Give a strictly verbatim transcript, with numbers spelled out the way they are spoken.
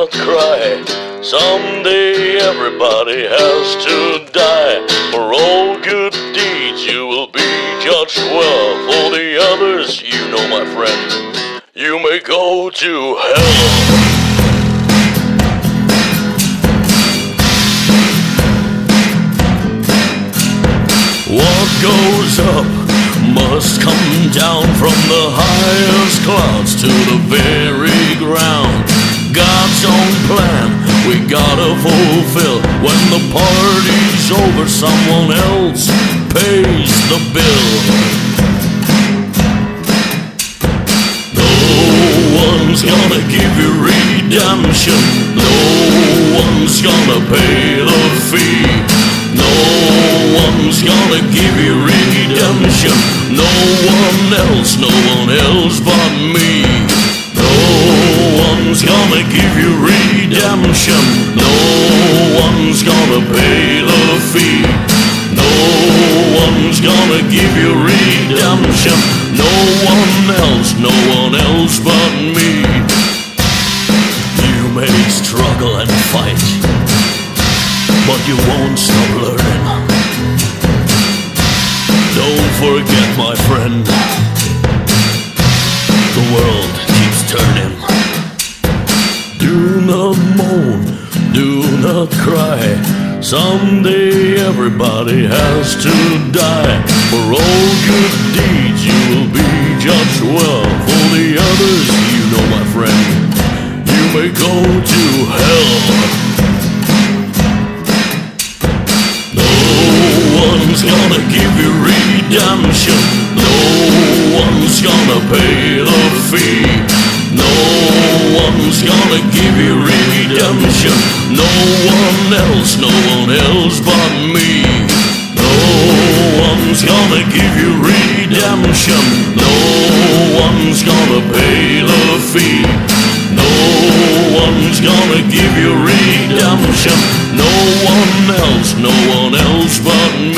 not cry. Someday everybody has to die. For all good deeds you will be judged well. For the others, you know my friend, you may go to hell. What goes up must come down from the highest clouds to the very ground. God's own plan we gotta fulfill. When the party's over, someone else pays the bill. No one's gonna give you redemption. No one's gonna pay the fee. No one's gonna give you redemption. No one else, no one else but me. No one's gonna give you redemption. No one's gonna pay the fee. No one's gonna give you redemption. No one else, no one else but me. You may struggle and fight, but you won't stop learning. Don't forget, my friend, the world keeps turning. Do not moan, do not cry. Someday everybody has to die. For all good deeds you will be judged well. For the others, you know my friend, you may go to hell. No one's gonna give you redemption. No one's gonna pay the fee. No one's gonna give you redemption. No one else, no one else but me. No one's gonna give you redemption. No one's gonna pay the fee. No one's gonna give you redemption. No one else, no one else but me.